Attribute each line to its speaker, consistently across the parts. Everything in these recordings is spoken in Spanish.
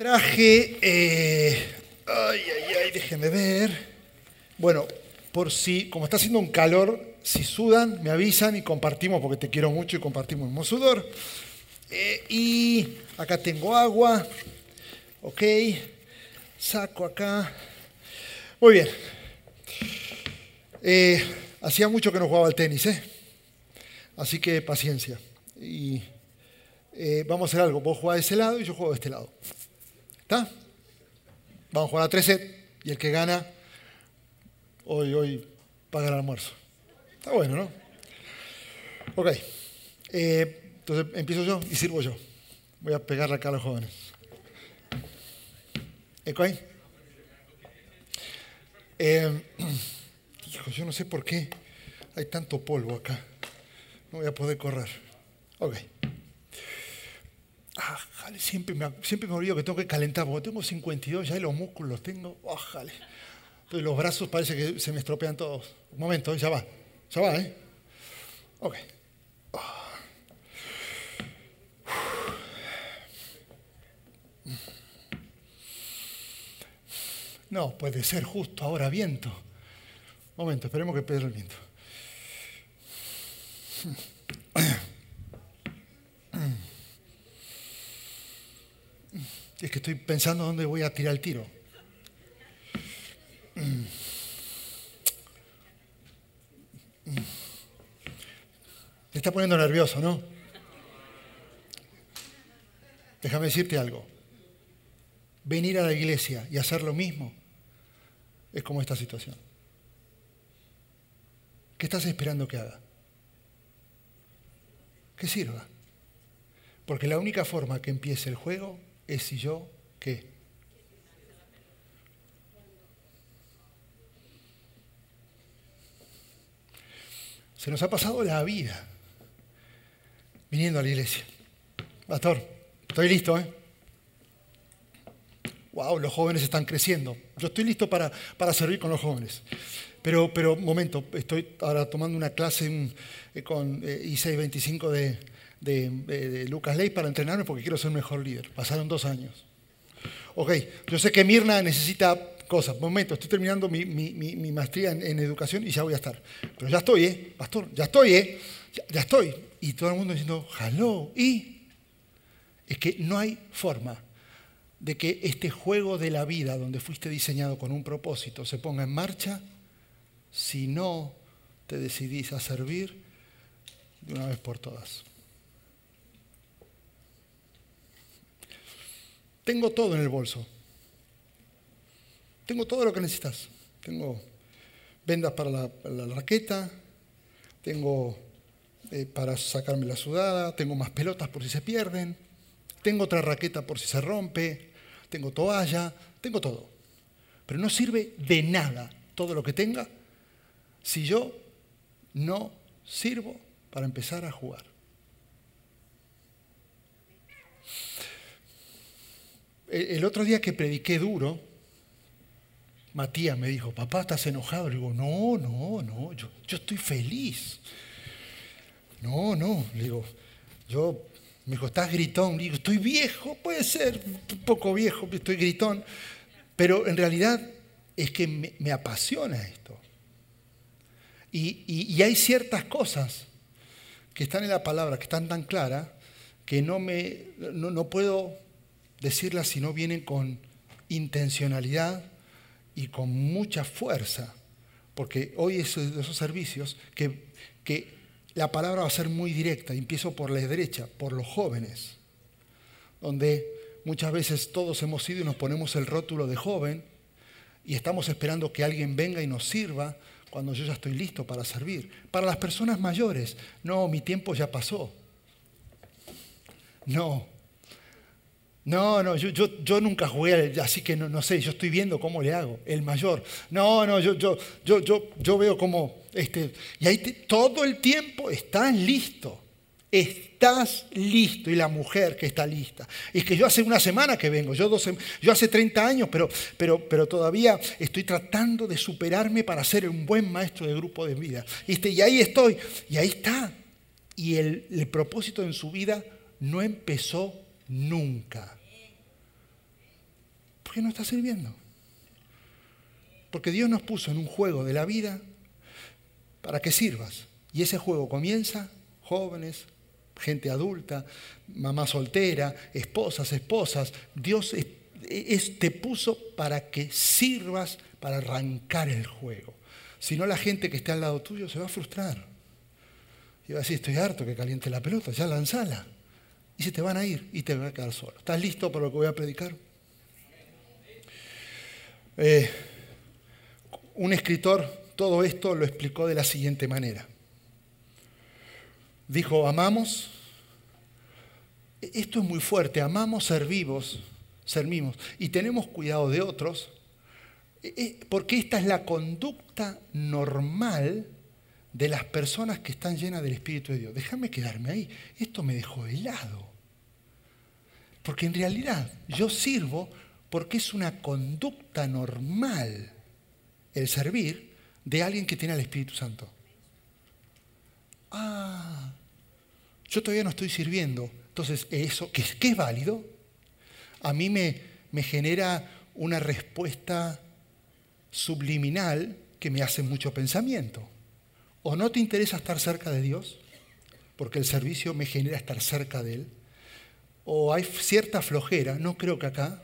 Speaker 1: Traje, déjenme ver. Bueno, por si, como está haciendo un calor, si sudan, me avisan y compartimos, porque te quiero mucho y compartimos el mismo sudor. Y acá tengo agua. Ok, saco acá. Muy bien. Hacía mucho que no jugaba al tenis, así que paciencia. Y vamos a hacer algo. Vos jugás de ese lado y yo juego de este lado. ¿Está? Vamos a jugar a 3 sets y el que gana hoy paga el almuerzo. Está bueno, ¿no? Ok. Entonces empiezo yo y sirvo yo. Voy a pegarle acá a los jóvenes. ¿Eco ahí? Hijo, yo no sé por qué hay tanto polvo acá. No voy a poder correr. Ok. Jale, siempre me olvido que tengo que calentar, porque tengo 52 ya y los músculos los tengo. Jale. Entonces los brazos parece que se me estropean todos. Un momento, ya va. Ya va, ¿eh? Ok. No, puede ser justo ahora viento. Un momento, esperemos que pegue el viento. Es que estoy pensando dónde voy a tirar el tiro. Te está poniendo nervioso, ¿no? Déjame decirte algo. Venir a la iglesia y hacer lo mismo es como esta situación. ¿Qué estás esperando que haga? Que sirva. Porque la única forma que empiece el juego es si yo, ¿qué? Se nos ha pasado la vida viniendo a la iglesia. Pastor, estoy listo, ¿eh? Wow, los jóvenes están creciendo. Yo estoy listo para servir con los jóvenes. Pero, momento, estoy ahora tomando una clase con I625 de Lucas Ley para entrenarme porque quiero ser mejor líder. Pasaron 2 años. Ok, yo sé que Mirna necesita cosas. Momento, estoy terminando mi maestría en educación y ya voy a estar. Pero ya estoy, pastor, ya estoy, ya estoy. Y todo el mundo diciendo, hello. Y es que no hay forma de que este juego de la vida donde fuiste diseñado con un propósito se ponga en marcha si no te decidís a servir de una vez por todas. Tengo todo en el bolso. Tengo todo lo que necesitas. Tengo vendas para la raqueta, tengo para sacarme la sudada, tengo más pelotas por si se pierden, tengo otra raqueta por si se rompe, tengo toalla, tengo todo. Pero no sirve de nada todo lo que tenga si yo no sirvo para empezar a jugar. El otro día que prediqué duro, Matías me dijo, papá, ¿estás enojado? Le digo, no, yo estoy feliz. No, le digo, me dijo, ¿estás gritón? Le digo, estoy viejo, puede ser, un poco viejo, estoy gritón. Pero en realidad es que me apasiona esto. Y hay ciertas cosas que están en la palabra, que están tan claras, que no puedo decirlas si no vienen con intencionalidad y con mucha fuerza. Porque hoy es de esos servicios que la palabra va a ser muy directa. Empiezo por la derecha, por los jóvenes, donde muchas veces todos hemos ido y nos ponemos el rótulo de joven y estamos esperando que alguien venga y nos sirva cuando yo ya estoy listo para servir. Para las personas mayores, no, mi tiempo ya pasó. No, yo nunca jugué, así que no sé, yo estoy viendo cómo le hago. El mayor, yo veo cómo, y ahí todo el tiempo estás listo. Estás listo, y la mujer que está lista. Es que yo hace una semana que vengo, yo hace 30 años, pero todavía estoy tratando de superarme para ser un buen maestro de grupo de vida. Y ahí estoy, y ahí está. Y el propósito en su vida no empezó nunca. Porque no estás sirviendo. Porque Dios nos puso en un juego de la vida para que sirvas. Y ese juego comienza, jóvenes, gente adulta, mamá soltera, esposas. Dios te puso para que sirvas, para arrancar el juego. Si no, la gente que está al lado tuyo se va a frustrar. Y va a decir, estoy harto que caliente la pelota, ya lanzala. Y se te van a ir y te van a quedar solo. ¿Estás listo para lo que voy a predicar? Un escritor todo esto lo explicó de la siguiente manera. Dijo, amamos, esto es muy fuerte, amamos, servimos y tenemos cuidado de otros, porque esta es la conducta normal de las personas que están llenas del Espíritu de Dios. Déjame quedarme ahí, esto me dejó helado. Porque en realidad yo sirvo porque es una conducta normal el servir de alguien que tiene al Espíritu Santo. Yo todavía no estoy sirviendo. Entonces, eso, que es válido, a mí me genera una respuesta subliminal que me hace mucho pensamiento. O no te interesa estar cerca de Dios, porque el servicio me genera estar cerca de Él. O hay cierta flojera, no creo que acá.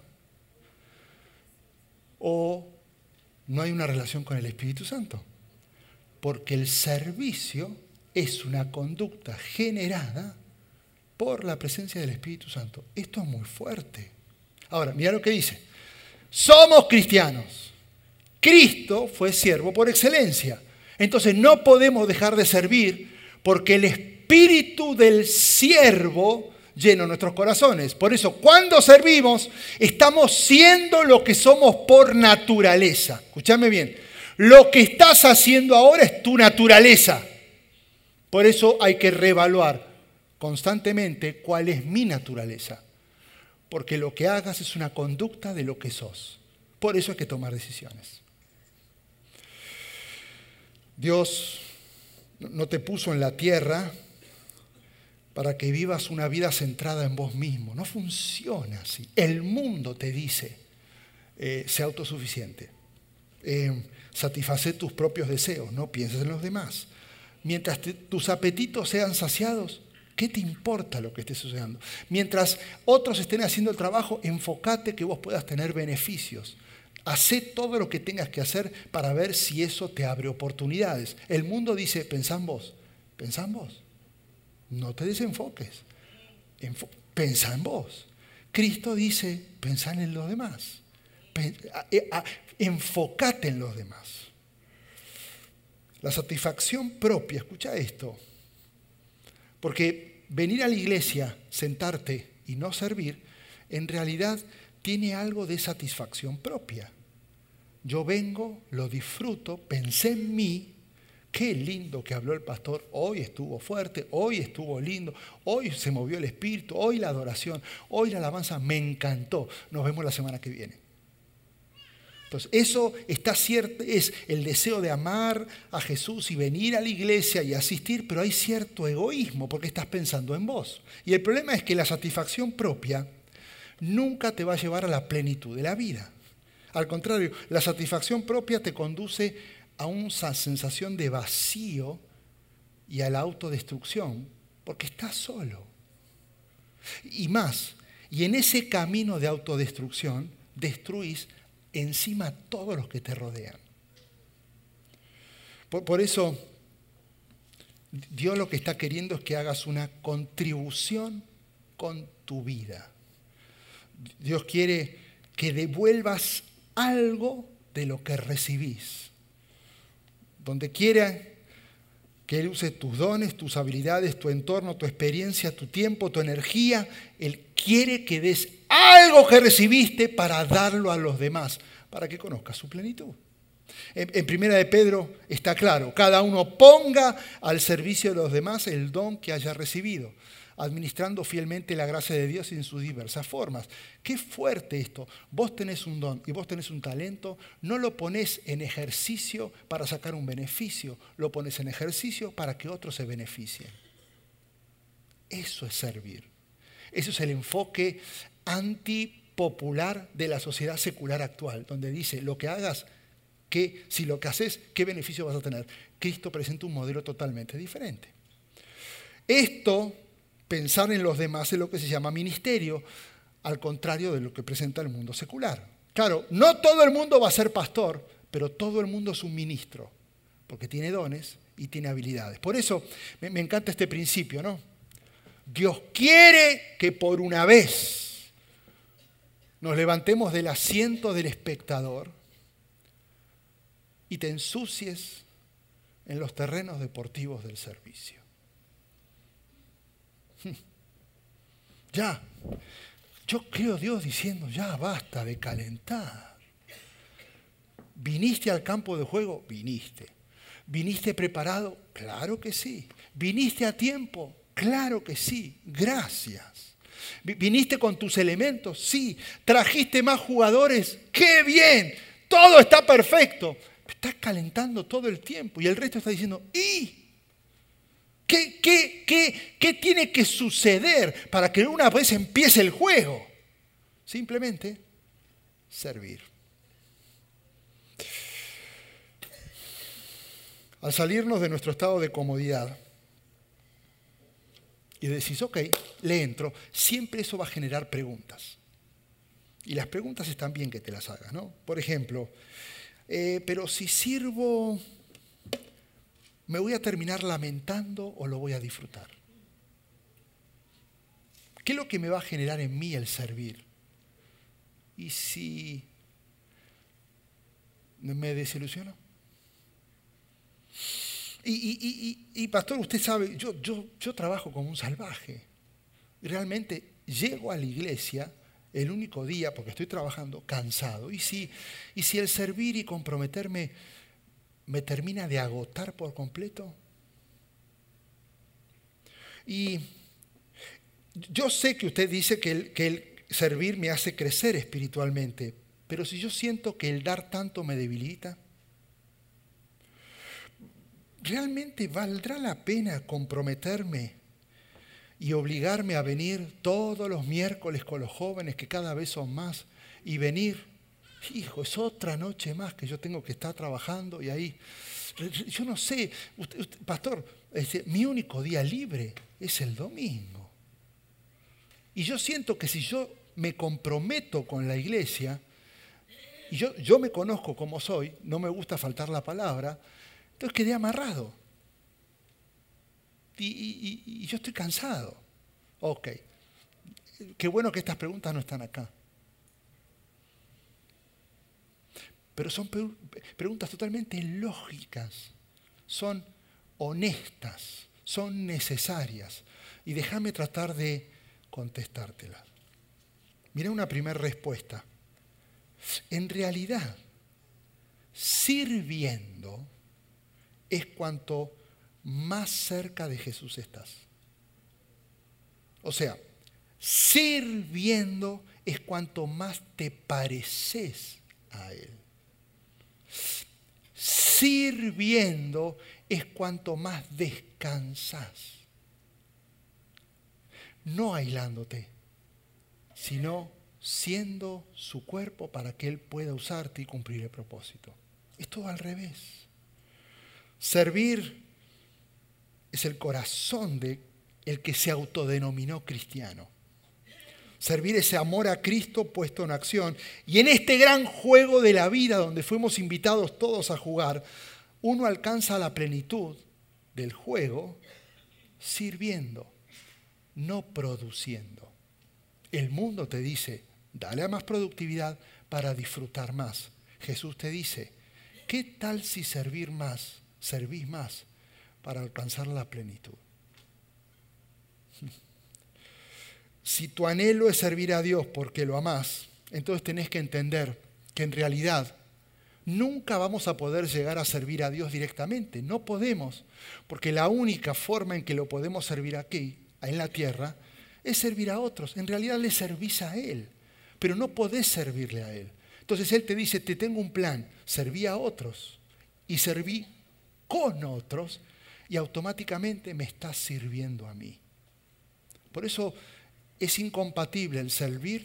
Speaker 1: O no hay una relación con el Espíritu Santo. Porque el servicio es una conducta generada por la presencia del Espíritu Santo. Esto es muy fuerte. Ahora, mira lo que dice. Somos cristianos. Cristo fue siervo por excelencia. Entonces no podemos dejar de servir porque el espíritu del siervo llena nuestros corazones. Por eso, cuando servimos, estamos siendo lo que somos por naturaleza. Escúchame bien. Lo que estás haciendo ahora es tu naturaleza. Por eso hay que reevaluar constantemente cuál es mi naturaleza. Porque lo que hagas es una conducta de lo que sos. Por eso hay que tomar decisiones. Dios no te puso en la tierra para que vivas una vida centrada en vos mismo. No funciona así. El mundo te dice, sé autosuficiente. Satisface tus propios deseos, no pienses en los demás. Mientras tus apetitos sean saciados, ¿qué te importa lo que esté sucediendo? Mientras otros estén haciendo el trabajo, enfócate que vos puedas tener beneficios. Hacé todo lo que tengas que hacer para ver si eso te abre oportunidades. El mundo dice, pensá en vos. Pensá en vos. No te desenfoques. Pensá en vos. Cristo dice, pensá en los demás. Enfócate en los demás. La satisfacción propia, escucha esto. Porque venir a la iglesia, sentarte y no servir, en realidad tiene algo de satisfacción propia. Yo vengo, lo disfruto, pensé en mí, qué lindo que habló el pastor, hoy estuvo fuerte, hoy estuvo lindo, hoy se movió el espíritu, hoy la adoración, hoy la alabanza, me encantó. Nos vemos la semana que viene. Entonces, eso está cierto, es el deseo de amar a Jesús y venir a la iglesia y asistir, pero hay cierto egoísmo porque estás pensando en vos. Y el problema es que la satisfacción propia nunca te va a llevar a la plenitud de la vida. Al contrario, la satisfacción propia te conduce a una sensación de vacío y a la autodestrucción, porque estás solo. Y más, y en ese camino de autodestrucción destruís encima a todos los que te rodean. Por eso, Dios lo que está queriendo es que hagas una contribución con tu vida. Dios quiere que devuelvas algo de lo que recibís. Donde quiera que Él use tus dones, tus habilidades, tu entorno, tu experiencia, tu tiempo, tu energía, Él quiere que des algo que recibiste para darlo a los demás, para que conozcas su plenitud. En Primera de Pedro está claro, cada uno ponga al servicio de los demás el don que haya recibido, administrando fielmente la gracia de Dios en sus diversas formas. Qué fuerte esto. Vos tenés un don y vos tenés un talento, no lo ponés en ejercicio para sacar un beneficio, lo ponés en ejercicio para que otros se beneficien. Eso es servir. Eso es el enfoque popular de la sociedad secular actual, donde dice lo que hagas, si lo que haces, ¿qué beneficio vas a tener? Cristo presenta un modelo totalmente diferente. Esto, pensar en los demás, es lo que se llama ministerio, al contrario de lo que presenta el mundo secular. Claro, no todo el mundo va a ser pastor, pero todo el mundo es un ministro, porque tiene dones y tiene habilidades. Por eso me encanta este principio, ¿no? Dios quiere que por una vez nos levantemos del asiento del espectador y te ensucies en los terrenos deportivos del servicio. Ya, yo creo Dios diciendo, ya basta de calentar. ¿Viniste al campo de juego? Viniste. ¿Viniste preparado? Claro que sí. ¿Viniste a tiempo? Claro que sí. Gracias. ¿Viniste con tus elementos? Sí. ¿Trajiste más jugadores? ¡Qué bien! Todo está perfecto. Estás calentando todo el tiempo y el resto está diciendo, ¿y? ¿Qué tiene que suceder para que una vez empiece el juego? Simplemente servir. Al salirnos de nuestro estado de comodidad y decís, ok, le entro, siempre eso va a generar preguntas. Y las preguntas están bien que te las hagas, ¿no? Por ejemplo, pero si sirvo, ¿me voy a terminar lamentando o lo voy a disfrutar? ¿Qué es lo que me va a generar en mí el servir? ¿Y si me desilusiono? Y pastor, usted sabe, yo trabajo como un salvaje. Realmente llego a la iglesia el único día, porque estoy trabajando cansado. ¿Y si el servir y comprometerme me termina de agotar por completo? Y yo sé que usted dice que el servir me hace crecer espiritualmente, pero si yo siento que el dar tanto me debilita, ¿realmente valdrá la pena comprometerme y obligarme a venir todos los miércoles con los jóvenes, que cada vez son más, y venir? Hijo, es otra noche más que yo tengo que estar trabajando y ahí, yo no sé, pastor, mi único día libre es el domingo. Y yo siento que si yo me comprometo con la iglesia, y yo me conozco como soy, no me gusta faltar la palabra, entonces quedé amarrado. Y yo estoy cansado. Ok, qué bueno que estas preguntas no están acá. Pero son preguntas totalmente lógicas, son honestas, son necesarias. Y déjame tratar de contestártelas. Mira una primera respuesta. En realidad, sirviendo es cuanto más cerca de Jesús estás. O sea, sirviendo es cuanto más te pareces a Él. Sirviendo es cuanto más descansas. No aislándote, sino siendo su cuerpo para que Él pueda usarte y cumplir el propósito. Es todo al revés. Servir es el corazón de el que se autodenominó cristiano. Servir ese amor a Cristo puesto en acción. Y en este gran juego de la vida donde fuimos invitados todos a jugar, uno alcanza la plenitud del juego sirviendo, no produciendo. El mundo te dice, dale a más productividad para disfrutar más. Jesús te dice, ¿qué tal si servís más para alcanzar la plenitud? Si tu anhelo es servir a Dios porque lo amás, entonces tenés que entender que en realidad nunca vamos a poder llegar a servir a Dios directamente. No podemos, porque la única forma en que lo podemos servir aquí, en la tierra, es servir a otros. En realidad le servís a Él, pero no podés servirle a Él. Entonces Él te dice, te tengo un plan, serví a otros y serví con otros y automáticamente me estás sirviendo a mí. Por eso es incompatible el servir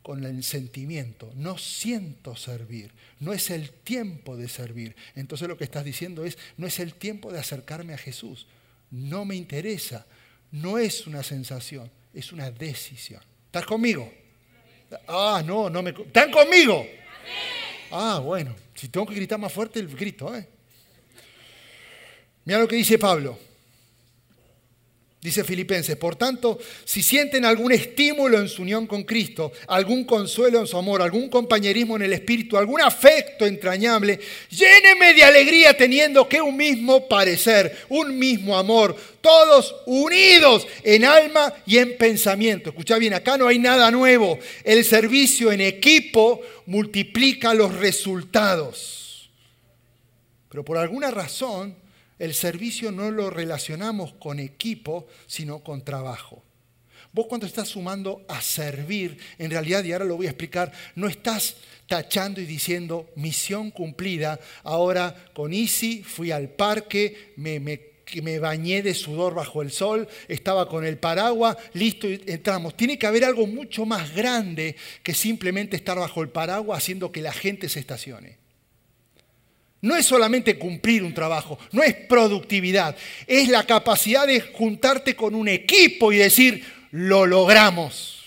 Speaker 1: con el sentimiento. No siento servir. No es el tiempo de servir. Entonces lo que estás diciendo es, no es el tiempo de acercarme a Jesús. No me interesa. No es una sensación, es una decisión. ¿Estás conmigo? Ah, no me... ¿Están conmigo? Ah, bueno. Si tengo que gritar más fuerte, el grito, ¿eh? Mira lo que dice Pablo. Dice Filipenses, por tanto, si sienten algún estímulo en su unión con Cristo, algún consuelo en su amor, algún compañerismo en el Espíritu, algún afecto entrañable, llénenme de alegría teniendo que un mismo parecer, un mismo amor, todos unidos en alma y en pensamiento. Escucha bien, acá no hay nada nuevo. El servicio en equipo multiplica los resultados. Pero por alguna razón, el servicio no lo relacionamos con equipo, sino con trabajo. Vos cuando estás sumando a servir, en realidad, y ahora lo voy a explicar, no estás tachando y diciendo misión cumplida. Ahora con Isi fui al parque, me bañé de sudor bajo el sol, estaba con el paraguas, listo, y entramos. Tiene que haber algo mucho más grande que simplemente estar bajo el paraguas haciendo que la gente se estacione. No es solamente cumplir un trabajo, no es productividad, es la capacidad de juntarte con un equipo y decir, lo logramos.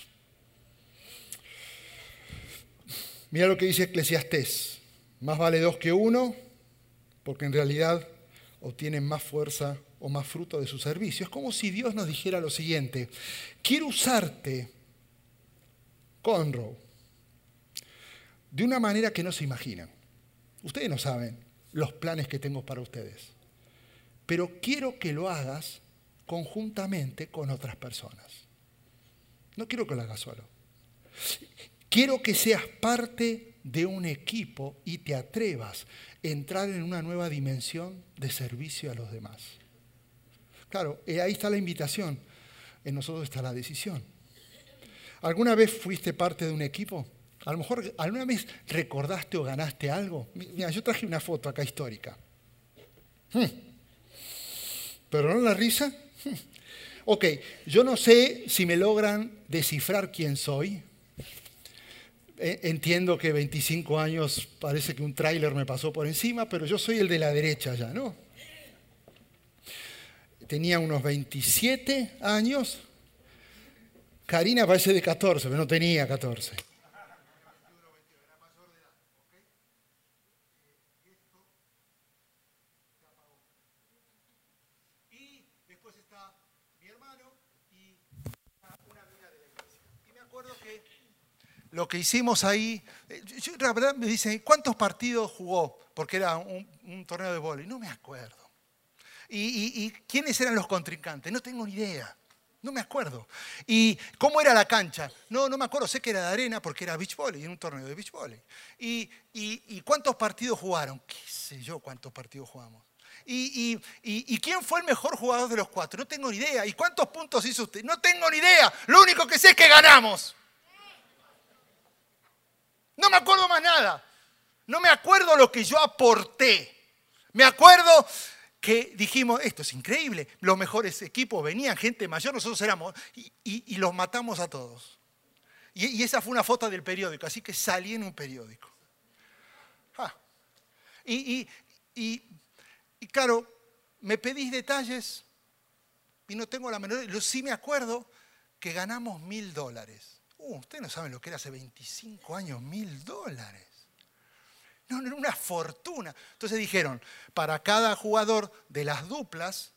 Speaker 1: Mira lo que dice Eclesiastés, más vale 2 que 1, porque en realidad obtienen más fuerza o más fruto de su servicio. Es como si Dios nos dijera lo siguiente, quiero usarte, Conroe, de una manera que no se imaginan. Ustedes no saben los planes que tengo para ustedes, pero quiero que lo hagas conjuntamente con otras personas. No quiero que lo hagas solo. Quiero que seas parte de un equipo y te atrevas a entrar en una nueva dimensión de servicio a los demás. Claro, ahí está la invitación, en nosotros está la decisión. ¿Alguna vez fuiste parte de un equipo? A lo mejor alguna vez recordaste o ganaste algo. Mira, yo traje una foto acá histórica. ¿Pero no la risa? Ok, yo no sé si me logran descifrar quién soy. Entiendo que 25 años parece que un tráiler me pasó por encima, pero yo soy el de la derecha ya, ¿no? Tenía unos 27 años. Karina parece de 14, pero no tenía 14. Lo que hicimos ahí, la verdad me dicen, ¿cuántos partidos jugó? Porque era un torneo de vóley. No me acuerdo. ¿Y quiénes eran los contrincantes? No tengo ni idea. No me acuerdo. ¿Y cómo era la cancha? No me acuerdo. Sé que era de arena porque era beach volley, en un torneo de beach volley. ¿Y cuántos partidos jugaron? ¿Qué sé yo cuántos partidos jugamos? ¿Y quién fue el mejor jugador de los 4? No tengo ni idea. ¿Y cuántos puntos hizo usted? No tengo ni idea. Lo único que sé es que ganamos. No me acuerdo más nada. No me acuerdo lo que yo aporté. Me acuerdo que dijimos, esto es increíble. Los mejores equipos venían, gente mayor, nosotros éramos, y los matamos a todos. Y esa fue una foto del periódico, así que salí en un periódico. Y claro, me pedís detalles y no tengo la menor... Sí me acuerdo que ganamos $1.000. Ustedes no saben lo que era hace 25 años, $1.000. No, era una fortuna. Entonces dijeron, para cada jugador de las duplas,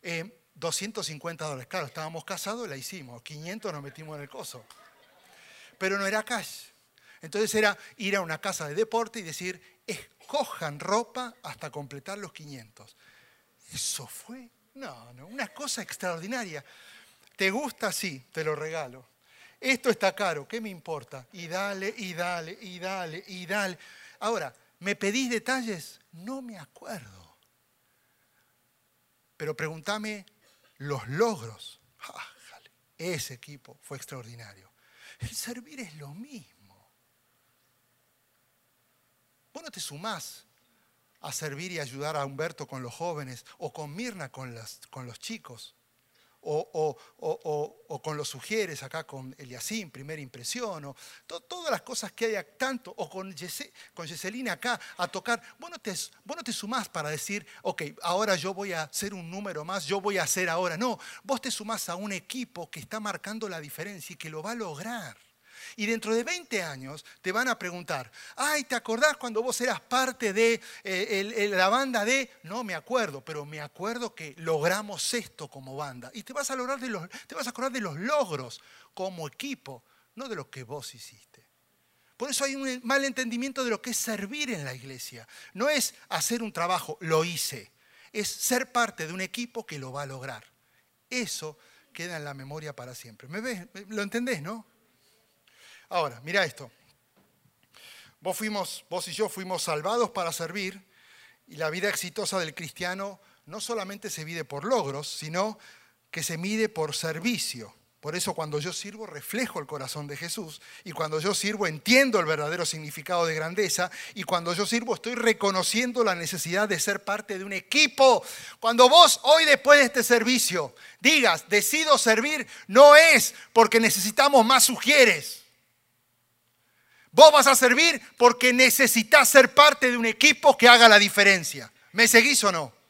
Speaker 1: $250. Claro, estábamos casados, la hicimos. 500 nos metimos en el coso. Pero no era cash. Entonces era ir a una casa de deporte y decir, escojan ropa hasta completar los 500. Eso fue, una cosa extraordinaria. ¿Te gusta? Sí, te lo regalo. Esto está caro, ¿qué me importa? Y dale, y dale, y dale, y dale. Ahora, ¿me pedís detalles? No me acuerdo. Pero pregúntame los logros. Ese equipo fue extraordinario. El servir es lo mismo. Vos no te sumás a servir y ayudar a Humberto con los jóvenes o con Mirna con los chicos. o con los sugieres acá con Eliasín, primera impresión, o todas las cosas que hay tanto, o con Yeselina acá a tocar. Vos no te sumás para decir, ok, ahora yo voy a hacer un número más, yo voy a hacer ahora. No, vos te sumás a un equipo que está marcando la diferencia y que lo va a lograr. Y dentro de 20 años te van a preguntar, ay, ¿te acordás cuando vos eras parte de la banda de? No me acuerdo, pero me acuerdo que logramos esto como banda. Y te vas a acordar de los logros como equipo, no de lo que vos hiciste. Por eso hay un mal entendimiento de lo que es servir en la iglesia. No es hacer un trabajo, lo hice. Es ser parte de un equipo que lo va a lograr. Eso queda en la memoria para siempre. ¿Me ves? ¿Lo entendés, no? Ahora, mira esto. Vos y yo fuimos salvados para servir, y la vida exitosa del cristiano no solamente se mide por logros, sino que se mide por servicio. Por eso cuando yo sirvo reflejo el corazón de Jesús, y cuando yo sirvo entiendo el verdadero significado de grandeza, y cuando yo sirvo estoy reconociendo la necesidad de ser parte de un equipo. Cuando vos hoy, después de este servicio, digas, decido servir, no es porque necesitamos más sugieres. Vos vas a servir porque necesitas ser parte de un equipo que haga la diferencia. ¿Me seguís o no?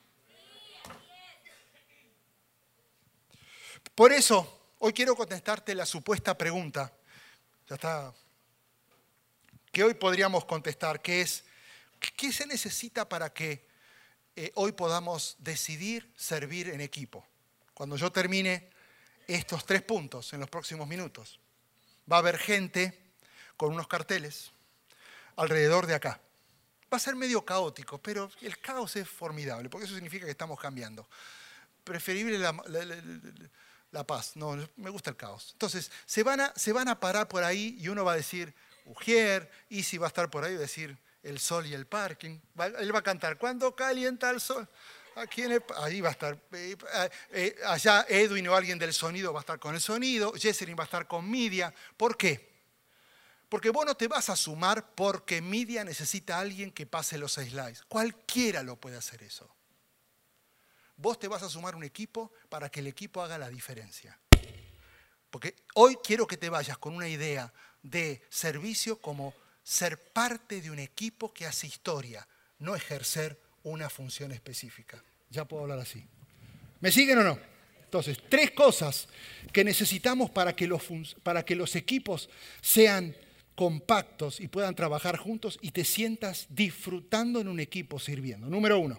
Speaker 1: Por eso, hoy quiero contestarte la supuesta pregunta, ya está, que hoy podríamos contestar, que es, ¿qué se necesita para que hoy podamos decidir servir en equipo? Cuando yo termine estos 3 puntos en los próximos minutos, va a haber gente con unos carteles alrededor de acá. Va a ser medio caótico, pero el caos es formidable, porque eso significa que estamos cambiando. Preferible la paz. No, me gusta el caos. Entonces, se van a parar por ahí y uno va a decir, Ujier, Isi va a estar por ahí y va a decir, el sol y el parking. Él va a cantar, ¿cuándo calienta el sol? Ahí va a estar. Allá Edwin o alguien del sonido va a estar con el sonido. Jesselyn va a estar con media. ¿Por qué? Porque vos no te vas a sumar porque media necesita a alguien que pase los slides. Cualquiera lo puede hacer eso. Vos te vas a sumar a un equipo para que el equipo haga la diferencia. Porque hoy quiero que te vayas con una idea de servicio como ser parte de un equipo que hace historia, no ejercer una función específica. Ya puedo hablar así. ¿Me siguen o no? Entonces, 3 cosas que necesitamos para que los equipos sean compactos y puedan trabajar juntos y te sientas disfrutando en un equipo sirviendo. Número 1,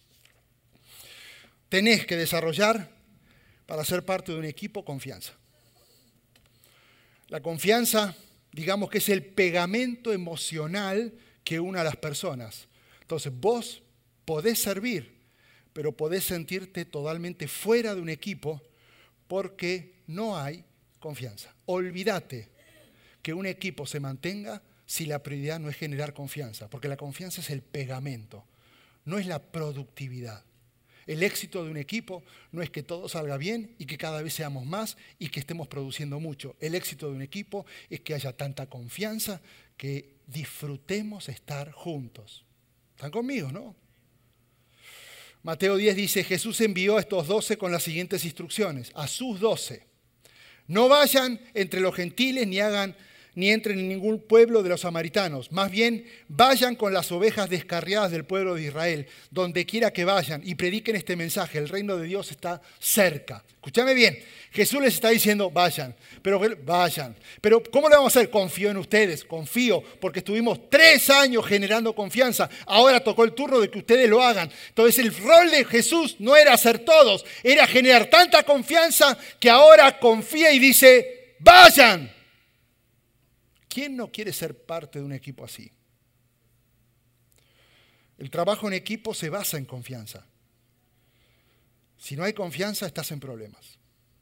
Speaker 1: tenés que desarrollar, para ser parte de un equipo, confianza. La confianza, digamos que es el pegamento emocional que une a las personas. Entonces, vos podés servir, pero podés sentirte totalmente fuera de un equipo porque no hay confianza. Olvídate que un equipo se mantenga si la prioridad no es generar confianza, porque la confianza es el pegamento, no es la productividad. El éxito de un equipo no es que todo salga bien y que cada vez seamos más y que estemos produciendo mucho. El éxito de un equipo es que haya tanta confianza que disfrutemos estar juntos. ¿Están conmigo, no? Mateo 10 dice, Jesús envió a estos 12 con las siguientes instrucciones, a sus 12. No vayan entre los gentiles ni entren en ningún pueblo de los samaritanos. Más bien, vayan con las ovejas descarriadas del pueblo de Israel, donde quiera que vayan, y prediquen este mensaje. El reino de Dios está cerca. Escúchame bien, Jesús les está diciendo, vayan. Pero ¿cómo le vamos a hacer? Confío en ustedes, confío, porque estuvimos 3 años generando confianza. Ahora tocó el turno de que ustedes lo hagan. Entonces el rol de Jesús no era hacer todos, era generar tanta confianza que ahora confía y dice, vayan. ¿Quién no quiere ser parte de un equipo así? El trabajo en equipo se basa en confianza. Si no hay confianza, estás en problemas.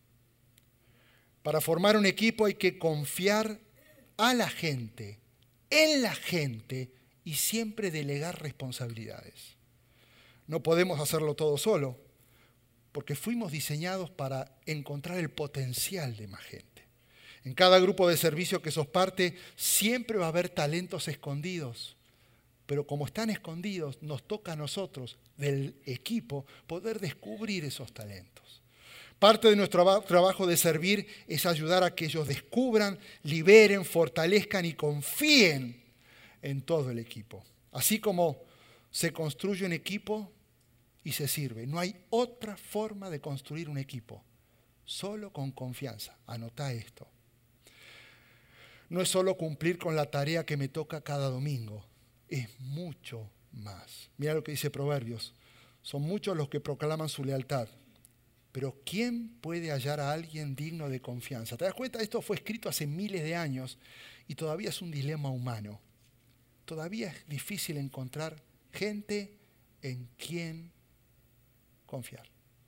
Speaker 1: Para formar un equipo hay que confiar a la gente, en la gente y siempre delegar responsabilidades. No podemos hacerlo todo solo, porque fuimos diseñados para encontrar el potencial de más gente. En cada grupo de servicio que sos parte, siempre va a haber talentos escondidos. Pero como están escondidos, nos toca a nosotros, del equipo, poder descubrir esos talentos. Parte de nuestro trabajo de servir es ayudar a que ellos descubran, liberen, fortalezcan y confíen en todo el equipo. Así como se construye un equipo y se sirve. No hay otra forma de construir un equipo, solo con confianza. Anotá esto. No es solo cumplir con la tarea que me toca cada domingo, es mucho más. Mira lo que dice Proverbios. Son muchos los que proclaman su lealtad, pero ¿quién puede hallar a alguien digno de confianza? ¿Te das cuenta? Esto fue escrito hace miles de años y todavía es un dilema humano. Todavía es difícil encontrar gente en quien confiar.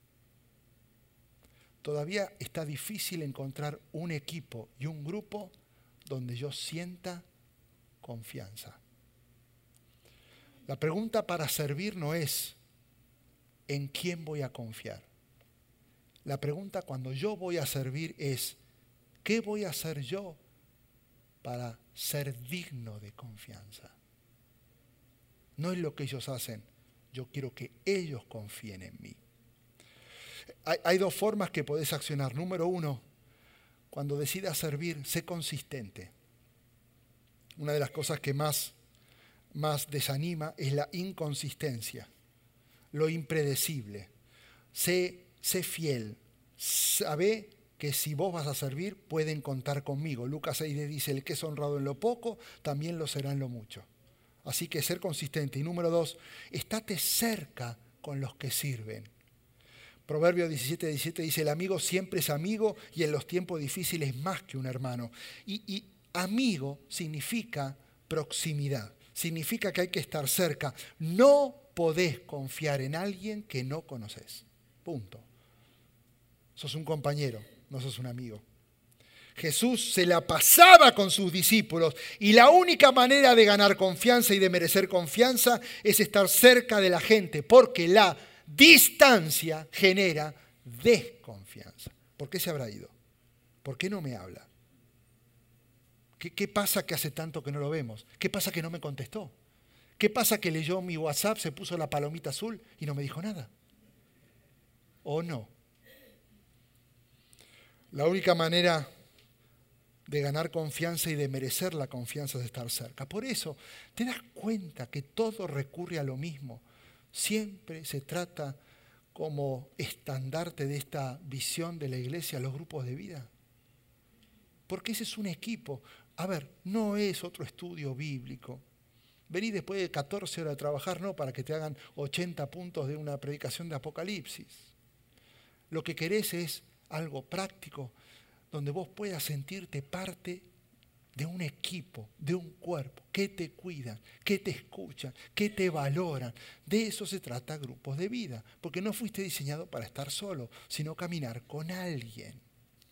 Speaker 1: Todavía está difícil encontrar un equipo y un grupo donde yo sienta confianza. La pregunta para servir no es ¿en quién voy a confiar? La pregunta cuando yo voy a servir es ¿qué voy a hacer yo para ser digno de confianza? No es lo que ellos hacen, yo quiero que ellos confíen en mí. Hay dos formas que podés accionar. Número uno, cuando decidas servir, sé consistente. Una de las cosas que más desanima es la inconsistencia, lo impredecible. Sé fiel, sabe que si vos vas a servir pueden contar conmigo. Lucas 6 dice, el que es honrado en lo poco, también lo será en lo mucho. Así que ser consistente. Y número dos, estate cerca con los que sirven. Proverbios 17 dice, el amigo siempre es amigo y en los tiempos difíciles más que un hermano. Y amigo significa proximidad, significa que hay que estar cerca. No podés confiar en alguien que no conoces. Punto. Sos un compañero, no sos un amigo. Jesús se la pasaba con sus discípulos y la única manera de ganar confianza y de merecer confianza es estar cerca de la gente, porque la distancia genera desconfianza. ¿Por qué se habrá ido? ¿Por qué no me habla? ¿Qué pasa que hace tanto que no lo vemos? ¿Qué pasa que no me contestó? ¿Qué pasa que leyó mi WhatsApp, se puso la palomita azul y no me dijo nada? ¿O no? La única manera de ganar confianza y de merecer la confianza es estar cerca. Por eso, te das cuenta que todo recurre a lo mismo. Siempre se trata como estandarte de esta visión de la iglesia, los grupos de vida. Porque ese es un equipo. A ver, no es otro estudio bíblico. Vení después de 14 horas de trabajar, no para que te hagan 80 puntos de una predicación de Apocalipsis. Lo que querés es algo práctico, donde vos puedas sentirte parte de un equipo, de un cuerpo, que te cuidan, que te escuchan, que te valoran. De eso se trata grupos de vida, porque no fuiste diseñado para estar solo, sino caminar con alguien.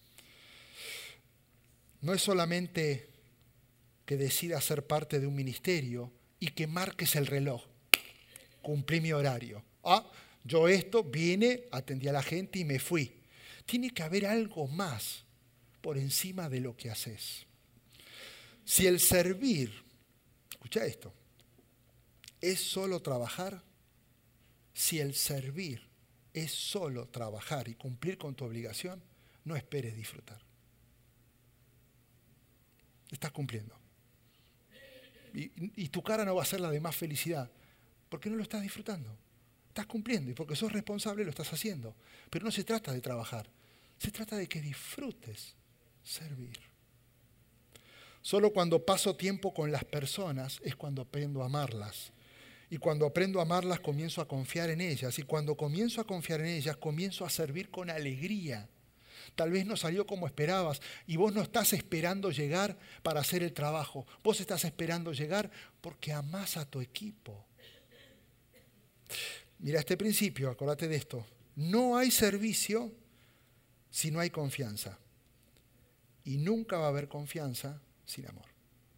Speaker 1: No es solamente que decidas ser parte de un ministerio y que marques el reloj. Cumplí mi horario. Yo vine, atendí a la gente y me fui. Tiene que haber algo más por encima de lo que haces. Si el servir, escucha esto, es solo trabajar, si el servir es solo trabajar y cumplir con tu obligación, no esperes disfrutar. Estás cumpliendo. Y tu cara no va a ser la de más felicidad, porque no lo estás disfrutando. Estás cumpliendo y porque sos responsable lo estás haciendo. Pero no se trata de trabajar, se trata de que disfrutes servir. Solo cuando paso tiempo con las personas es cuando aprendo a amarlas. Y cuando aprendo a amarlas comienzo a confiar en ellas. Y cuando comienzo a confiar en ellas comienzo a servir con alegría. Tal vez no salió como esperabas y vos no estás esperando llegar para hacer el trabajo. Vos estás esperando llegar porque amás a tu equipo. Mira este principio, acordate de esto. No hay servicio si no hay confianza. Y nunca va a haber confianza sin amor.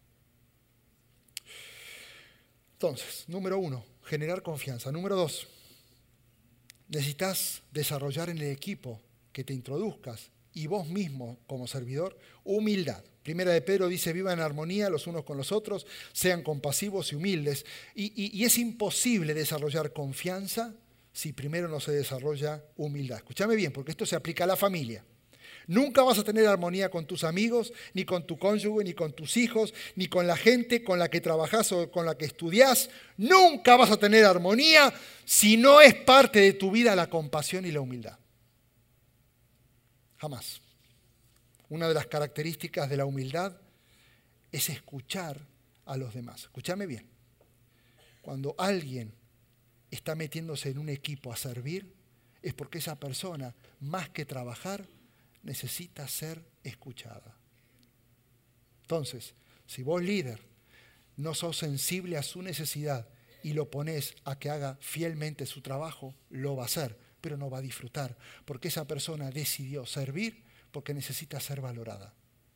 Speaker 1: Entonces, número 1, generar confianza. Número 2, necesitas desarrollar en el equipo que te introduzcas y vos mismo como servidor, humildad. Primera de Pedro dice, vivan en armonía los unos con los otros, sean compasivos y humildes. Y es imposible desarrollar confianza si primero no se desarrolla humildad. Escúchame bien, porque esto se aplica a la familia. Nunca vas a tener armonía con tus amigos, ni con tu cónyuge, ni con tus hijos, ni con la gente con la que trabajas o con la que estudias. Nunca vas a tener armonía si no es parte de tu vida la compasión y la humildad. Jamás. Una de las características de la humildad es escuchar a los demás. Escúchame bien. Cuando alguien está metiéndose en un equipo a servir, es porque esa persona, más que trabajar, necesita ser escuchada. Entonces, si vos, líder, no sos sensible a su necesidad y lo ponés a que haga fielmente su trabajo, lo va a hacer, pero no va a disfrutar, porque esa persona decidió servir porque necesita ser valorada.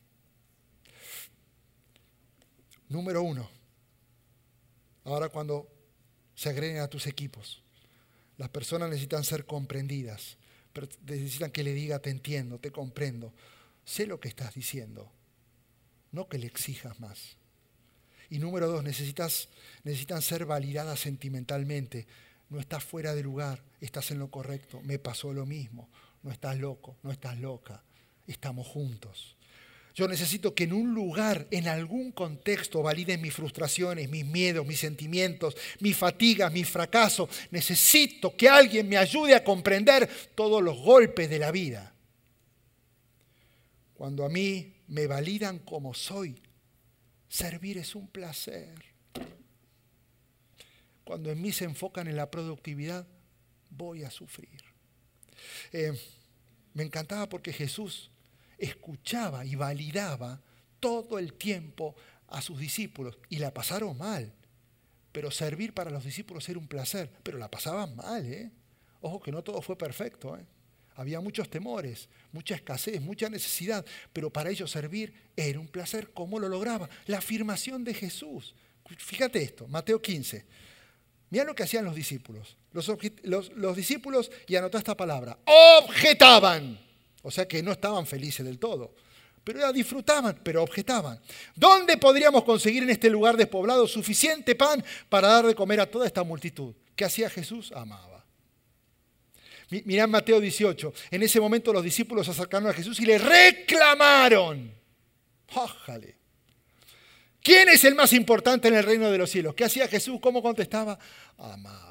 Speaker 1: Número 1. Ahora cuando se agreguen a tus equipos, las personas necesitan ser comprendidas, pero necesitan que le diga: te entiendo, te comprendo, sé lo que estás diciendo, no que le exijas más. Y número 2, necesitan ser validadas sentimentalmente. No estás fuera de lugar, estás en lo correcto, me pasó lo mismo, no estás loco, no estás loca, estamos juntos. Yo necesito que en un lugar, en algún contexto, validen mis frustraciones, mis miedos, mis sentimientos, mis fatigas, mis fracasos. Necesito que alguien me ayude a comprender todos los golpes de la vida. Cuando a mí me validan como soy, servir es un placer. Cuando en mí se enfocan en la productividad, voy a sufrir. Me encantaba porque Jesús escuchaba y validaba todo el tiempo a sus discípulos y la pasaron mal. Pero servir para los discípulos era un placer, pero la pasaban mal, ¿eh? Ojo que no todo fue perfecto, ¿eh? Había muchos temores, mucha escasez, mucha necesidad, pero para ellos servir era un placer. ¿Cómo lo lograba? La afirmación de Jesús. Fíjate esto, Mateo 15. Mira lo que hacían los discípulos. Los discípulos, y anotá esta palabra, objetaban. O sea que no estaban felices del todo, pero disfrutaban, pero objetaban. ¿Dónde podríamos conseguir en este lugar despoblado suficiente pan para dar de comer a toda esta multitud? ¿Qué hacía Jesús? Amaba. Mirá en Mateo 18. En ese momento los discípulos se acercaron a Jesús y le reclamaron. ¡Ójale! ¿Quién es el más importante en el reino de los cielos? ¿Qué hacía Jesús? ¿Cómo contestaba? Amaba.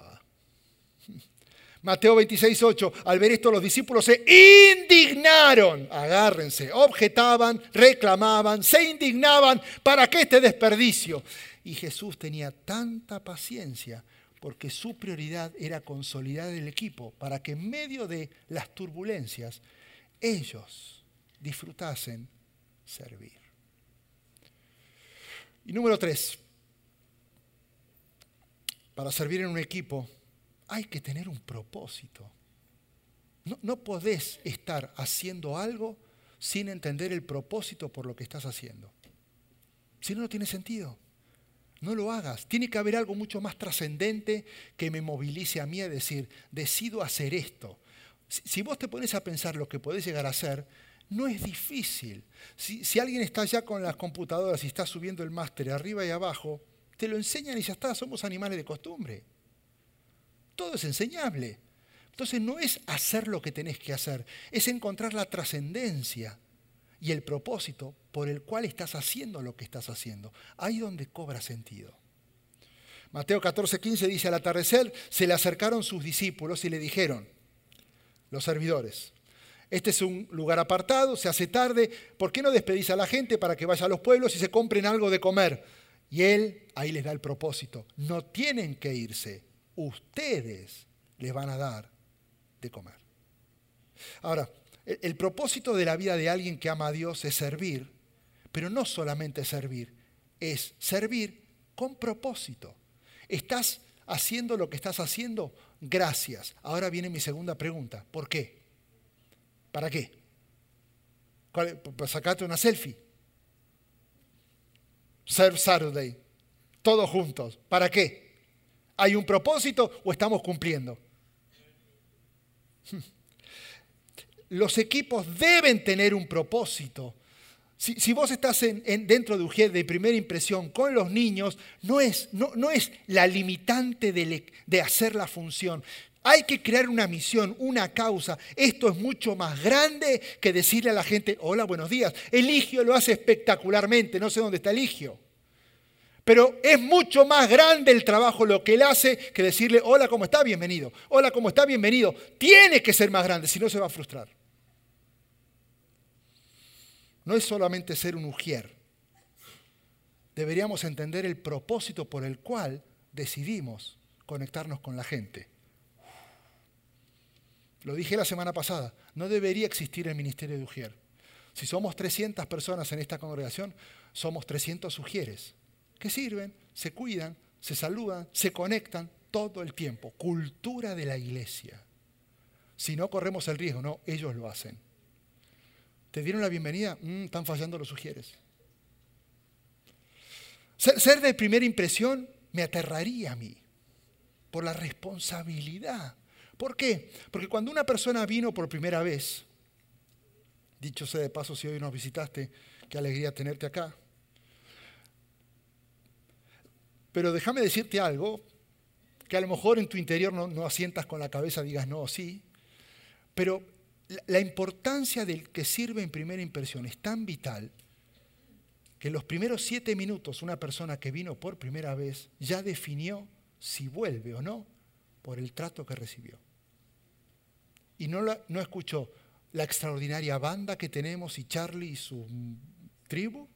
Speaker 1: Mateo 26:8. Al ver esto los discípulos se indignaron. Agárrense. Objetaban, reclamaban, se indignaban. ¿Para qué este desperdicio? Y Jesús tenía tanta paciencia porque su prioridad era consolidar el equipo para que en medio de las turbulencias ellos disfrutasen servir. Y número 3. Para servir en un equipo hay que tener un propósito. No podés estar haciendo algo sin entender el propósito por lo que estás haciendo. Si no, no tiene sentido. No lo hagas. Tiene que haber algo mucho más trascendente que me movilice a mí a decir, decido hacer esto. Si vos te pones a pensar lo que podés llegar a hacer, no es difícil. Si alguien está ya con las computadoras y está subiendo el máster arriba y abajo, te lo enseñan y ya está, somos animales de costumbre. Todo es enseñable. Entonces no es hacer lo que tenés que hacer, es encontrar la trascendencia y el propósito por el cual estás haciendo lo que estás haciendo. Ahí donde cobra sentido. Mateo 14:15 dice: al atardecer se le acercaron sus discípulos y le dijeron, los servidores, este es un lugar apartado, se hace tarde, ¿por qué no despedís a la gente para que vaya a los pueblos y se compren algo de comer? Y él ahí les da el propósito, no tienen que irse, ustedes les van a dar de comer. Ahora, el propósito de la vida de alguien que ama a Dios es servir, pero no solamente servir, es servir con propósito. ¿Estás haciendo lo que estás haciendo? Gracias. Ahora viene mi segunda pregunta. ¿Por qué? ¿Para qué? ¿Para sacarte una selfie? Serve Saturday. Todos juntos. ¿Para qué? ¿Hay un propósito o estamos cumpliendo? Los equipos deben tener un propósito. Si vos estás dentro de UGED de primera impresión con los niños, no es la limitante de hacer la función. Hay que crear una misión, una causa. Esto es mucho más grande que decirle a la gente, hola, buenos días. Eligio lo hace espectacularmente, no sé dónde está Eligio. Pero es mucho más grande el trabajo lo que él hace que decirle, hola, ¿cómo está? Bienvenido. Hola, ¿cómo está? Bienvenido. Tiene que ser más grande, si no se va a frustrar. No es solamente ser un ujier. Deberíamos entender el propósito por el cual decidimos conectarnos con la gente. Lo dije la semana pasada, no debería existir el ministerio de ujier. Si somos 300 personas en esta congregación, somos 300 ujieres que sirven, se cuidan, se saludan, se conectan todo el tiempo. Cultura de la iglesia. Si no corremos el riesgo, no, ellos lo hacen. ¿Te dieron la bienvenida? Están fallando los ujieres. Ser de primera impresión me aterraría a mí por la responsabilidad. ¿Por qué? Porque cuando una persona vino por primera vez, dicho sea de paso, si hoy nos visitaste, qué alegría tenerte acá. Pero déjame decirte algo, que a lo mejor en tu interior no asientas con la cabeza, digas no o sí, pero la importancia del que sirve en primera impresión es tan vital que en los primeros 7 minutos una persona que vino por primera vez ya definió si vuelve o no por el trato que recibió. Y no escuchó la extraordinaria banda que tenemos y Charlie y su tribu,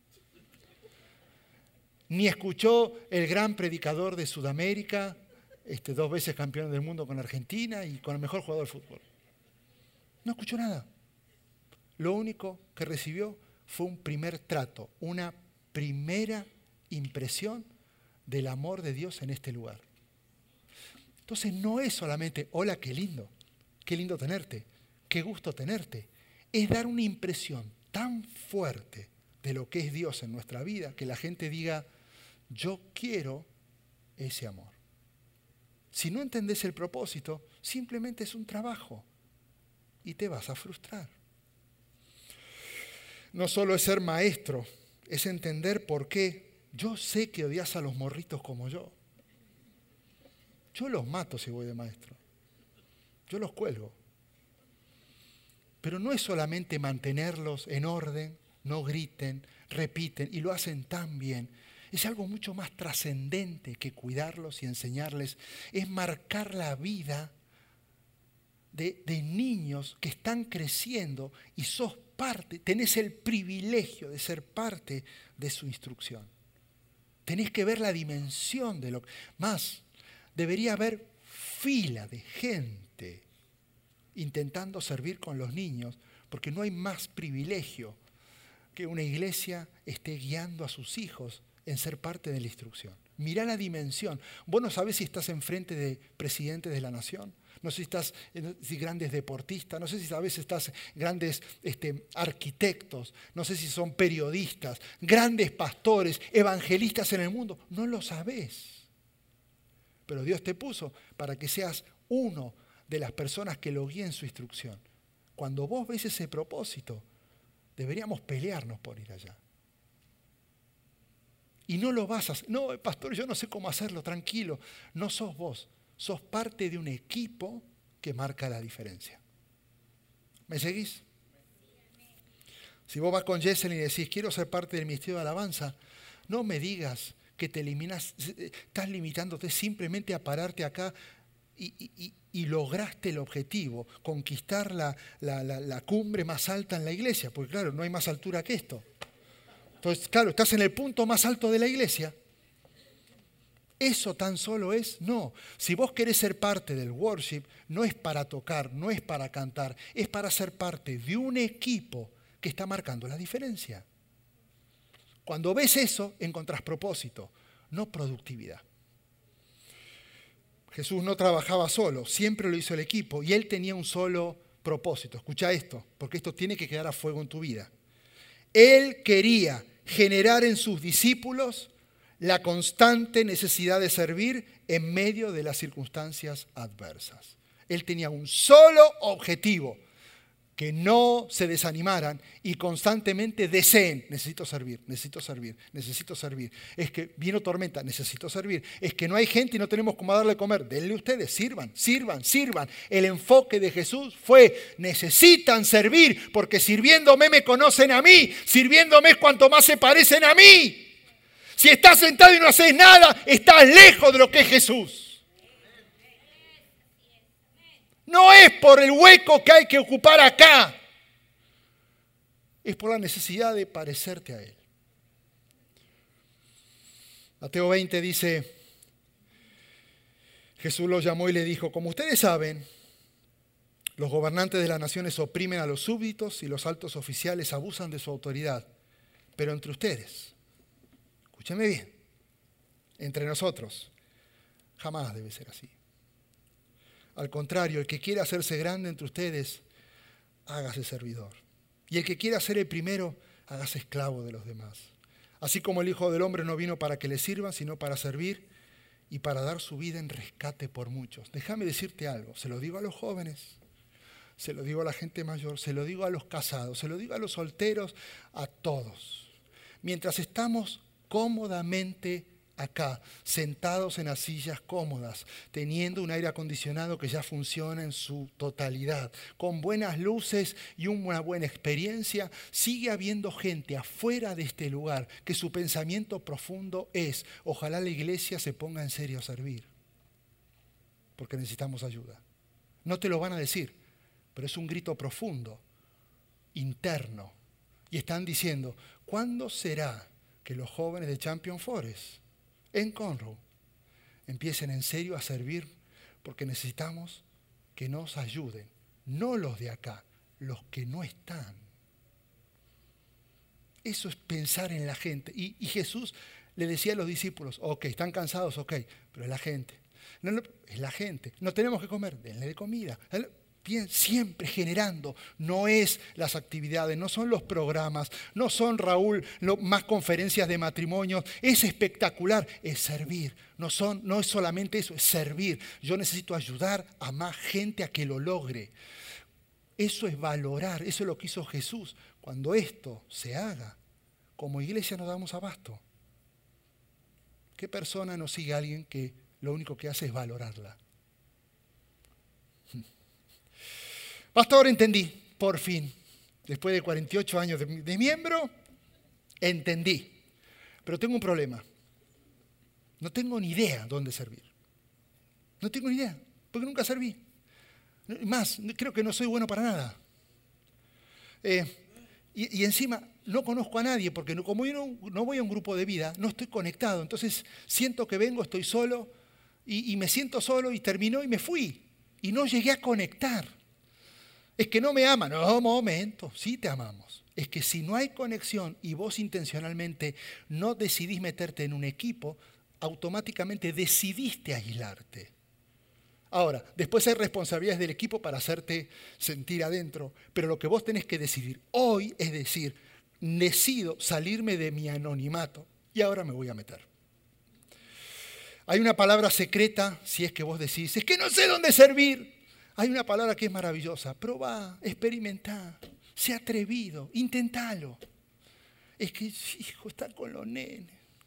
Speaker 1: ni escuchó el gran predicador de Sudamérica, 2 veces campeón del mundo con Argentina y con el mejor jugador de fútbol. No escuchó nada. Lo único que recibió fue un primer trato, una primera impresión del amor de Dios en este lugar. Entonces no es solamente, hola, qué lindo tenerte, qué gusto tenerte. Es dar una impresión tan fuerte de lo que es Dios en nuestra vida, que la gente diga, yo quiero ese amor. Si no entendés el propósito, simplemente es un trabajo y te vas a frustrar. No solo es ser maestro, es entender por qué. Yo sé que odias a los morritos como yo. Yo los mato si voy de maestro. Yo los cuelgo. Pero no es solamente mantenerlos en orden, no griten, repiten y lo hacen tan bien. Es algo mucho más trascendente que cuidarlos y enseñarles. Es marcar la vida de niños que están creciendo y sos parte, tenés el privilegio de ser parte de su instrucción. Tenés que ver la dimensión de lo que... Más, debería haber fila de gente intentando servir con los niños, porque no hay más privilegio que una iglesia esté guiando a sus hijos en ser parte de la instrucción. Mirá la dimensión. Vos no sabés si estás enfrente de presidentes de la nación, no sé si grandes deportistas, no sé si a veces estás grandes arquitectos, no sé si son periodistas, grandes pastores, evangelistas en el mundo. No lo sabés. Pero Dios te puso para que seas uno de las personas que lo guíen su instrucción. Cuando vos ves ese propósito, deberíamos pelearnos por ir allá. Y no lo vas a hacer. No, pastor, yo no sé cómo hacerlo, tranquilo. No sos vos, sos parte de un equipo que marca la diferencia. ¿Me seguís? Si vos vas con Jesselyn y decís, quiero ser parte del ministerio de alabanza, no me digas que te eliminas, estás limitándote simplemente a pararte acá y lograste el objetivo, conquistar la cumbre más alta en la iglesia, porque claro, no hay más altura que esto. Entonces, claro, estás en el punto más alto de la iglesia. ¿Eso tan solo es? No. Si vos querés ser parte del worship, no es para tocar, no es para cantar, es para ser parte de un equipo que está marcando la diferencia. Cuando ves eso, encontrás propósito, no productividad. Jesús no trabajaba solo, siempre lo hizo el equipo y él tenía un solo propósito. Escucha esto, porque esto tiene que quedar a fuego en tu vida. Él quería generar en sus discípulos la constante necesidad de servir en medio de las circunstancias adversas. Él tenía un solo objetivo, que no se desanimaran y constantemente deseen, necesito servir, necesito servir, necesito servir. Es que vino tormenta, necesito servir. Es que no hay gente y no tenemos cómo darle de comer. Denle ustedes, sirvan, sirvan, sirvan. El enfoque de Jesús fue, necesitan servir, porque sirviéndome me conocen a mí, sirviéndome es cuanto más se parecen a mí. Si estás sentado y no haces nada, estás lejos de lo que es Jesús. No es por el hueco que hay que ocupar acá. Es por la necesidad de parecerte a Él. Mateo 20 dice, Jesús los llamó y le dijo, como ustedes saben, los gobernantes de las naciones oprimen a los súbditos y los altos oficiales abusan de su autoridad. Pero entre ustedes, escúchenme bien, entre nosotros, jamás debe ser así. Al contrario, el que quiera hacerse grande entre ustedes, hágase servidor. Y el que quiera ser el primero, hágase esclavo de los demás. Así como el Hijo del Hombre no vino para que le sirvan, sino para servir y para dar su vida en rescate por muchos. Déjame decirte algo, se lo digo a los jóvenes, se lo digo a la gente mayor, se lo digo a los casados, se lo digo a los solteros, a todos. Mientras estamos cómodamente acá, sentados en las sillas cómodas, teniendo un aire acondicionado que ya funciona en su totalidad, con buenas luces y una buena experiencia, sigue habiendo gente afuera de este lugar que su pensamiento profundo es, ojalá la iglesia se ponga en serio a servir, porque necesitamos ayuda. No te lo van a decir, pero es un grito profundo, interno, y están diciendo, ¿cuándo será que los jóvenes de Champion Forest en Conroe empiecen en serio a servir? Porque necesitamos que nos ayuden, no los de acá, los que no están. Eso es pensar en la gente. Y Jesús le decía a los discípulos, ok, están cansados, ok, pero es la gente. No, es la gente. No tenemos que comer, denle de comida. Bien, siempre generando, no es las actividades, no son los programas, no son, Raúl, más conferencias de matrimonios, es espectacular, es servir, no es solamente eso, es servir. Yo necesito ayudar a más gente a que lo logre. Eso es valorar, eso es lo que hizo Jesús. Cuando esto se haga, como iglesia nos damos abasto. ¿Qué persona nos sigue a alguien que lo único que hace es valorarla? Pastor, entendí, por fin, después de 48 años de miembro, entendí. Pero tengo un problema. No tengo ni idea dónde servir. No tengo ni idea, porque nunca serví. Más, creo que no soy bueno para nada. Y encima no conozco a nadie, porque como yo no voy a un grupo de vida, no estoy conectado. Entonces siento que vengo, estoy solo, y me siento solo, y terminó y me fui. Y no llegué a conectar. Es que no me aman. No, momento, sí te amamos. Es que si no hay conexión y vos intencionalmente no decidís meterte en un equipo, automáticamente decidiste aislarte. Ahora, después hay responsabilidades del equipo para hacerte sentir adentro, pero lo que vos tenés que decidir hoy es decir, decido salirme de mi anonimato y ahora me voy a meter. Hay una palabra secreta, si es que vos decís, es que no sé dónde servir. Hay una palabra que es maravillosa, probá, experimentá, sé atrevido, intentalo. Es que, hijo, estar con los nenes,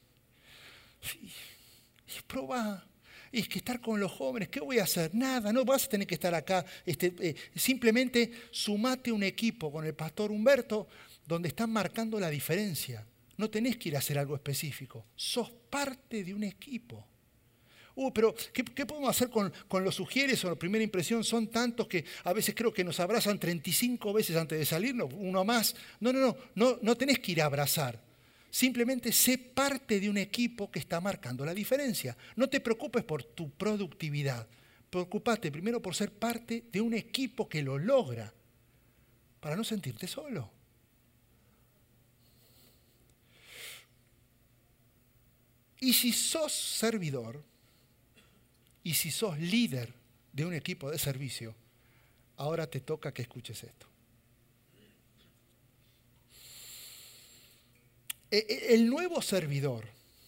Speaker 1: probá. Es que estar con los jóvenes, ¿qué voy a hacer? Nada, no vas a tener que estar acá. Simplemente sumate un equipo con el pastor Humberto donde están marcando la diferencia. No tenés que ir a hacer algo específico, sos parte de un equipo. Pero ¿qué podemos hacer con los sugieres o la primera impresión? Son tantos que a veces creo que nos abrazan 35 veces antes de salirnos, uno más. No tenés que ir a abrazar. Simplemente sé parte de un equipo que está marcando la diferencia. No te preocupes por tu productividad. Preocupate primero por ser parte de un equipo que lo logra, para no sentirte solo. Y si sos servidor, y si sos líder de un equipo de servicio, ahora te toca que escuches esto. El nuevo servidor,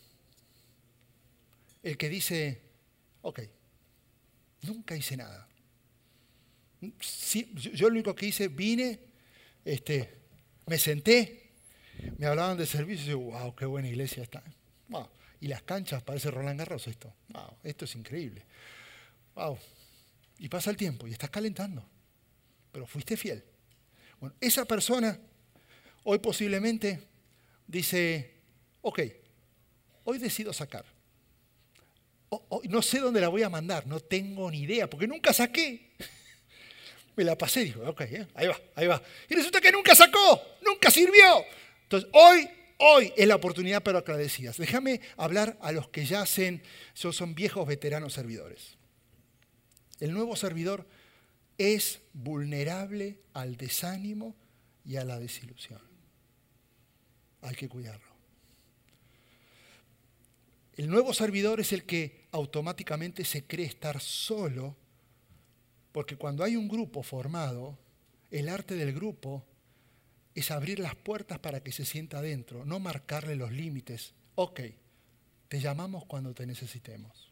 Speaker 1: el que dice, ok, nunca hice nada. yo lo único que hice, vine, me senté, me hablaban de servicio y digo, wow, qué buena iglesia está. Wow. Y las canchas, parece Roland Garros esto. Wow, esto es increíble. Wow. Y pasa el tiempo y estás calentando. Pero fuiste fiel. Bueno, esa persona hoy posiblemente dice, ok, hoy decido sacar. No sé dónde la voy a mandar, no tengo ni idea, porque nunca saqué. Me la pasé y digo, ok, ahí va. Y resulta que nunca sacó, nunca sirvió. Entonces, hoy es la oportunidad para agradecidas. Déjame hablar a los que ya son viejos veteranos servidores. El nuevo servidor es vulnerable al desánimo y a la desilusión. Hay que cuidarlo. El nuevo servidor es el que automáticamente se cree estar solo, porque cuando hay un grupo formado, el arte del grupo es abrir las puertas para que se sienta adentro, no marcarle los límites. Ok, te llamamos cuando te necesitemos.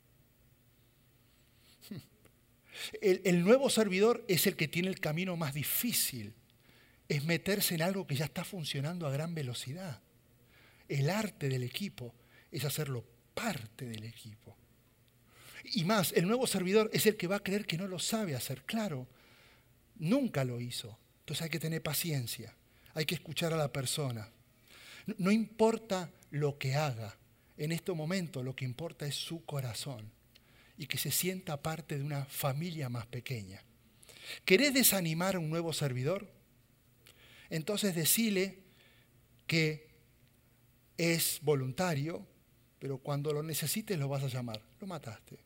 Speaker 1: El nuevo servidor es el que tiene el camino más difícil. Es meterse en algo que ya está funcionando a gran velocidad. El arte del equipo es hacerlo parte del equipo. Y más, el nuevo servidor es el que va a creer que no lo sabe hacer. Claro, nunca lo hizo. Entonces hay que tener paciencia, hay que escuchar a la persona. No importa lo que haga, en este momento lo que importa es su corazón y que se sienta parte de una familia más pequeña. ¿Querés desanimar a un nuevo servidor? Entonces decile que es voluntario, pero cuando lo necesites lo vas a llamar. Lo mataste.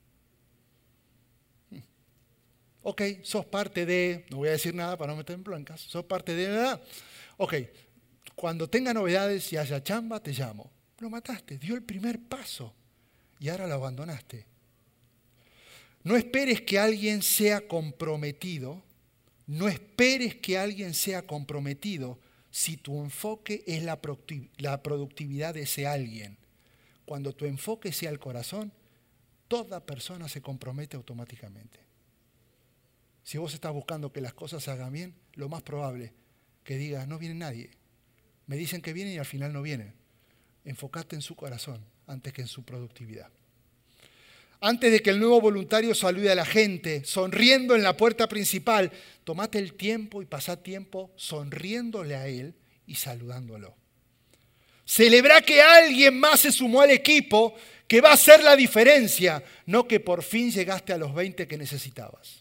Speaker 1: Ok, sos parte de, no voy a decir nada para no meter en blancas, sos parte de nada. Ok, cuando tenga novedades y haya chamba, te llamo. Lo mataste, dio el primer paso y ahora lo abandonaste. No esperes que alguien sea comprometido, no esperes que alguien sea comprometido si tu enfoque es la productividad de ese alguien. Cuando tu enfoque sea el corazón, toda persona se compromete automáticamente. Si vos estás buscando que las cosas se hagan bien, lo más probable que digas, no viene nadie. Me dicen que vienen y al final no vienen. Enfocate en su corazón antes que en su productividad. Antes de que el nuevo voluntario salude a la gente, sonriendo en la puerta principal, tomate el tiempo y pasá tiempo sonriéndole a él y saludándolo. Celebra que alguien más se sumó al equipo que va a hacer la diferencia, no que por fin llegaste a los 20 que necesitabas.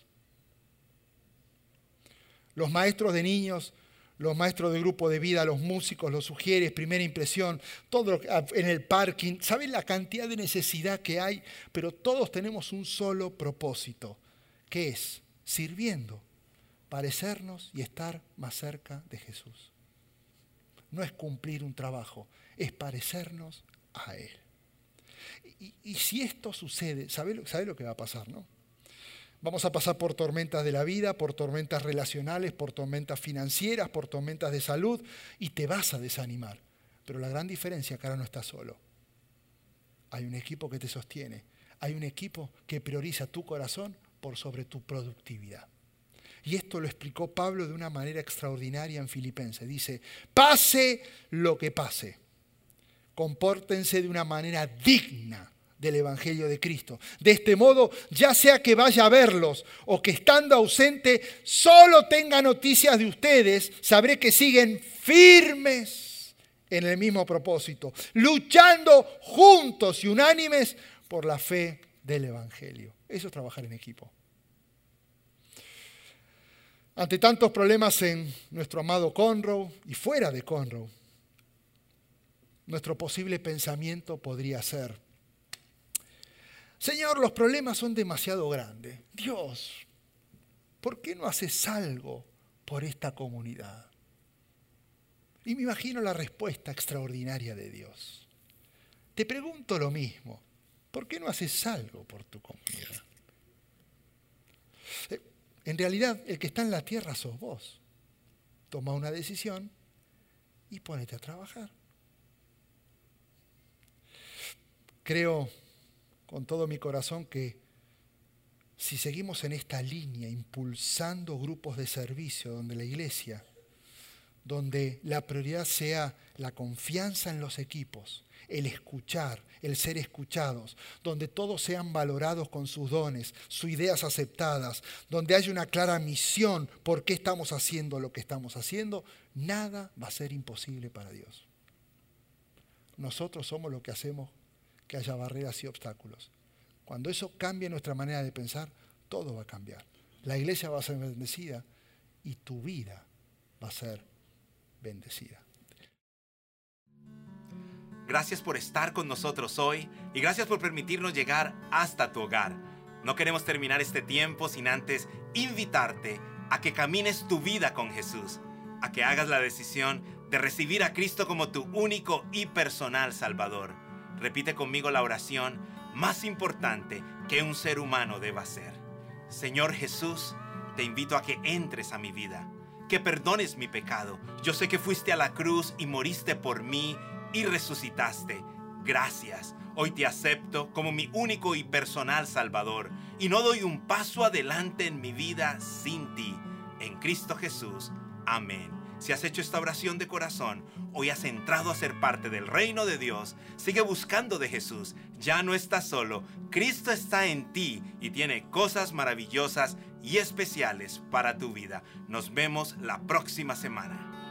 Speaker 1: Los maestros de niños, los maestros de grupo de vida, los músicos, los sugieres, primera impresión, todo en el parking. ¿Saben la cantidad de necesidad que hay? Pero todos tenemos un solo propósito, que es sirviendo, parecernos y estar más cerca de Jesús. No es cumplir un trabajo, es parecernos a Él. Y si esto sucede, ¿sabe lo que va a pasar, no? Vamos a pasar por tormentas de la vida, por tormentas relacionales, por tormentas financieras, por tormentas de salud y te vas a desanimar. Pero la gran diferencia es que ahora no estás solo. Hay un equipo que te sostiene. Hay un equipo que prioriza tu corazón por sobre tu productividad. Y esto lo explicó Pablo de una manera extraordinaria en Filipenses. Dice, pase lo que pase, compórtense de una manera digna del Evangelio de Cristo. De este modo, ya sea que vaya a verlos o que estando ausente solo tenga noticias de ustedes, sabré que siguen firmes en el mismo propósito, luchando juntos y unánimes por la fe del Evangelio. Eso es trabajar en equipo. Ante tantos problemas en nuestro amado Conroe y fuera de Conroe, nuestro posible pensamiento podría ser: Señor, los problemas son demasiado grandes. Dios, ¿por qué no haces algo por esta comunidad? Y me imagino la respuesta extraordinaria de Dios. Te pregunto lo mismo. ¿Por qué no haces algo por tu comunidad? En realidad, el que está en la tierra sos vos. Toma una decisión y ponete a trabajar. Creo con todo mi corazón que si seguimos en esta línea, impulsando grupos de servicio donde la iglesia, donde la prioridad sea la confianza en los equipos, el escuchar, el ser escuchados, donde todos sean valorados con sus dones, sus ideas aceptadas, donde haya una clara misión por qué estamos haciendo lo que estamos haciendo, nada va a ser imposible para Dios. Nosotros somos lo que hacemos que haya barreras y obstáculos. Cuando eso cambie nuestra manera de pensar, todo va a cambiar. La iglesia va a ser bendecida y tu vida va a ser bendecida.
Speaker 2: Gracias por estar con nosotros hoy y gracias por permitirnos llegar hasta tu hogar. No queremos terminar este tiempo sin antes invitarte a que camines tu vida con Jesús, a que hagas la decisión de recibir a Cristo como tu único y personal Salvador. Repite conmigo la oración más importante que un ser humano deba hacer. Señor Jesús, te invito a que entres a mi vida, que perdones mi pecado. Yo sé que fuiste a la cruz y moriste por mí y resucitaste. Gracias. Hoy te acepto como mi único y personal Salvador y no doy un paso adelante en mi vida sin ti. En Cristo Jesús. Amén. Si has hecho esta oración de corazón, hoy has entrado a ser parte del reino de Dios. Sigue buscando de Jesús. Ya no estás solo. Cristo está en ti y tiene cosas maravillosas y especiales para tu vida. Nos vemos la próxima semana.